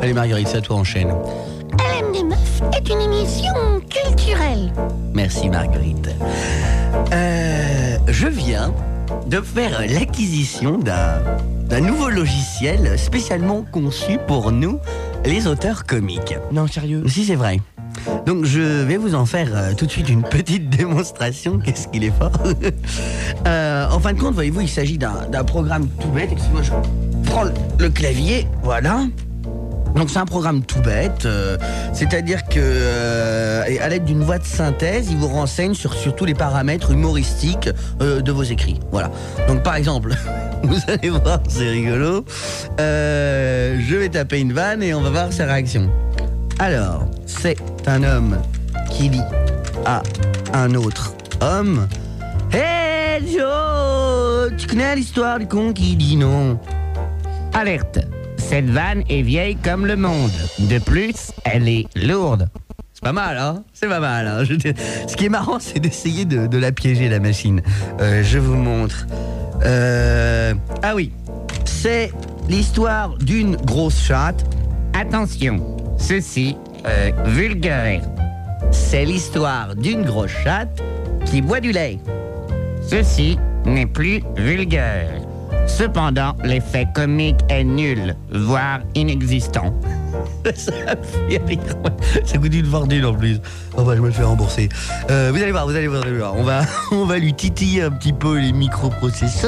Allez Marguerite, c'est à toi, enchaîne. LM des Meufs est une émission culturelle. Merci Marguerite. Je viens de faire l'acquisition d'un nouveau logiciel spécialement conçu pour nous, les auteurs comiques. Non, sérieux? Si, c'est vrai. Donc je vais vous en faire tout de suite une petite démonstration. Qu'est-ce qu'il est fort. En fin de compte, voyez-vous, il s'agit d'un programme tout bête. Excusez-moi, je prends le clavier, voilà. Donc c'est un programme tout bête, c'est-à-dire que à l'aide d'une voix de synthèse, il vous renseigne sur tous les paramètres humoristiques de vos écrits. Voilà. Donc par exemple, vous allez voir, c'est rigolo. Je vais taper une vanne et on va voir sa réaction. Alors, c'est un homme qui dit à un autre homme: Hey Joe, tu connais l'histoire du con qui dit non? Alerte, cette vanne est vieille comme le monde. De plus, elle est lourde. C'est pas mal, hein? C'est pas mal, hein? Ce qui est marrant, c'est d'essayer de la piéger, la machine. Je vous montre. Ah oui, c'est l'histoire d'une grosse chatte. Attention, ceci est vulgaire. C'est l'histoire d'une grosse chatte qui boit du lait. Ceci n'est plus vulgaire. Cependant, l'effet comique est nul, voire inexistant. Ça fait rire. Ça coûte une fortune en plus. Oh bah je me le fais rembourser. Vous allez voir. On va lui titiller un petit peu les microprocesseurs.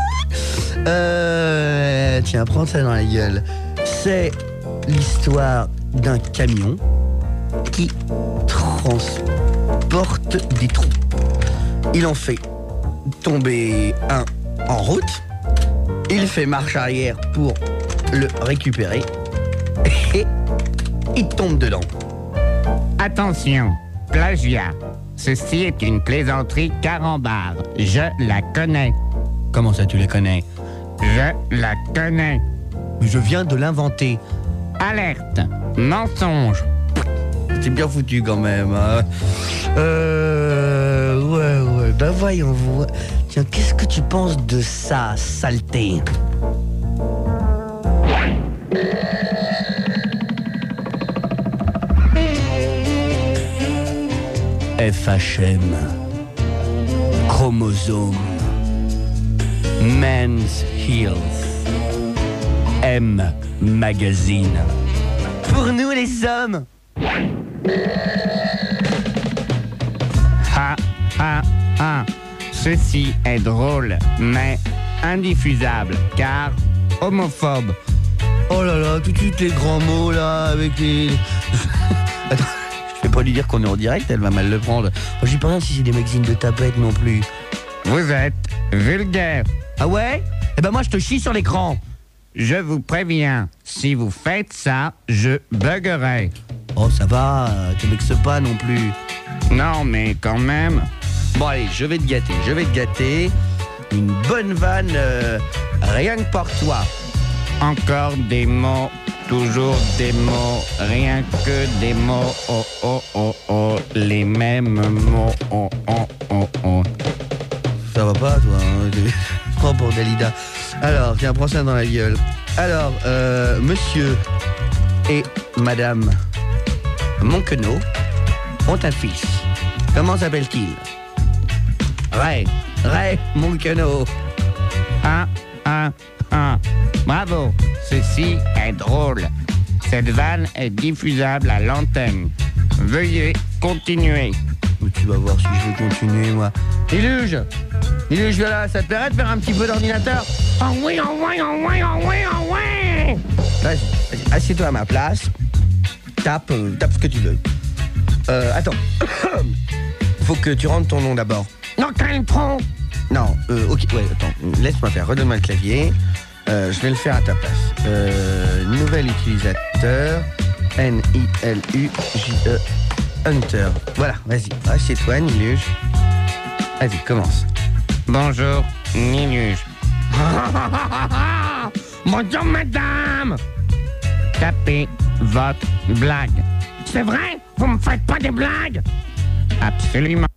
Tiens, prends ça dans la gueule. C'est l'histoire d'un camion qui transporte des trous. Il en fait tomber un en route. Il fait marche arrière pour le récupérer. Et il tombe dedans. Attention, plagiat. Ceci est une plaisanterie carambar. Je la connais. Comment ça, tu les connais? Je la connais. Mais je viens de l'inventer. Alerte, mensonge. C'est bien foutu quand même. Hein. Ouais. Ben voyons voir. Tiens, qu'est-ce que tu penses de ça, saleté? FHM, chromosome, Men's Health, M Magazine. Pour nous les hommes. Ha. Ceci est drôle, mais indiffusable, car homophobe. Oh là là, tout de suite les grands mots là, avec les... Attends, je vais pas lui dire qu'on est en direct, elle va mal le prendre. Je dis pas rien si c'est des magazines de tapettes non plus. Vous êtes vulgaire. Ah ouais? Eh ben moi je te chie sur l'écran. Je vous préviens, si vous faites ça, je buggerai. Oh ça va, te vexe pas non plus. Non, mais quand même. Bon allez, je vais te gâter. Une bonne vanne, rien que pour toi. Encore des mots, toujours des mots, rien que des mots, oh, les mêmes mots, oh. Ça va pas toi, hein? Je prends pour Dalida. Alors, tiens, prends ça dans la gueule. Alors, monsieur et madame Monquenot ont un fils. Comment s'appelle-t-il? Ray Monquenot. Bravo, ceci est drôle. Cette vanne est diffusable à l'antenne. Veuillez continuer. Mais tu vas voir si je vais continuer, moi. Iluge, viens là, ça te plairait de faire un petit peu d'ordinateur? Oh oui. Vas-y, assieds-toi à ma place. Tape ce que tu veux. Attends. Faut que tu rentres ton nom d'abord. Non, quel tronc. Non, ok, ouais, attends. Laisse-moi faire, redonne-moi le clavier. Je vais le faire à ta place. Nouvel utilisateur. Niluge Hunter. Voilà, vas-y, assieds-toi, Niluge. Vas-y, commence. Bonjour, Niluge. Bonjour, madame. Tapez votre blague. C'est vrai? Vous me faites pas des blagues? Absolument.